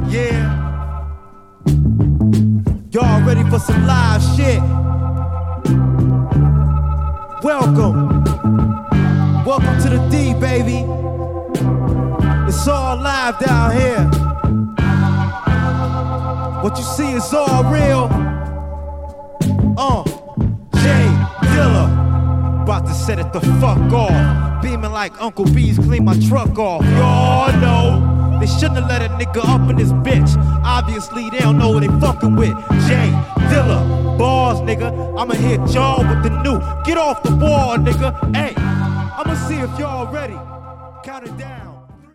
Yeah. Y'all ready for some live shit? Welcome. Welcome to the D, baby. It's all live down here. What you see is all real. Jay Dilla. About to set it the fuck off. Beaming like Uncle B's clean my truck off. Y'all know they shouldn't have let a nigga up in this bitch. Obviously they don't know what they fucking with. Jay Dilla, bars nigga. I'ma hit y'all with the new. Get off the wall nigga. Hey, I'ma see if y'all ready. Count it down.